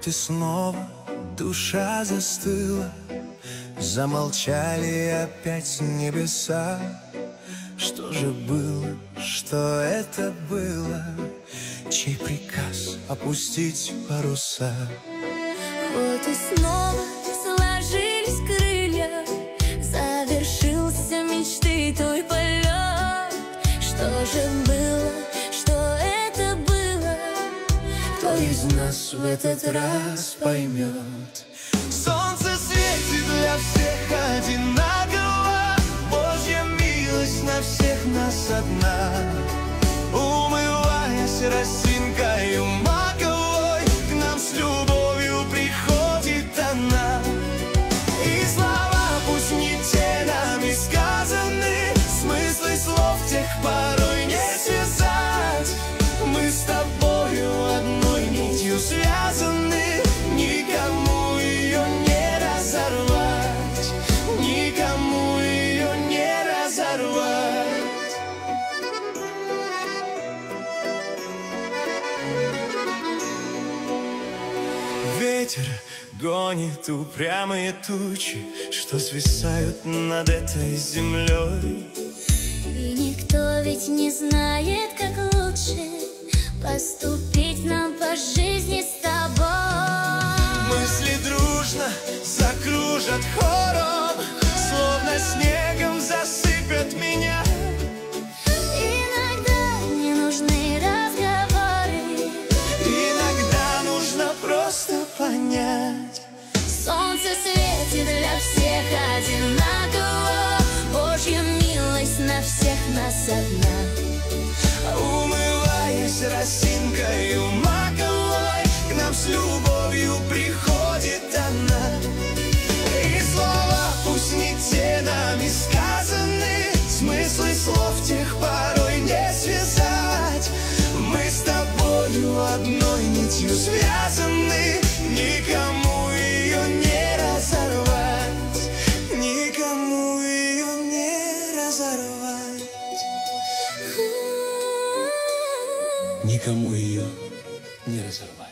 Вот и снова душа застыла, замолчали опять небеса. Что же было, что это было? Чей приказ опустить паруса? Вот и снова сложились крылья, завершился мечты твой полет. Что же было, что это было? Кто из нас в этот раз поймет? Солнце светит для всех одинаково, Божья милость на всех нас одна. Умываясь росинкою маковой, к нам с любовью приходит она. И слова пусть не те нами сказаны, смыслы слов тех порой не связать. Мы с тобою одной нитью связаны, никому ее не разорвать, никому ее не разорвать. Ветер гонит упрямые тучи, что свисают над этой землей. И никто ведь не знает, как лучше поступить нам по жизни с тобой. Мысли дружно закружат хором, словно снегом засыпят меня. Иногда не нужны разговоры, Иногда нужно просто понять. солнце светит для всех одинаково, Божья милость на всех нас одна. Умываясь росинкою маковой, к нам с любовью приходит она. И слова пусть не те нами сказаны, смыслы слов тех порой не связать. Мы с тобою одной нитью связаны, никому ее не разорвать, никому ее не разорвать, никому ее не разорвать.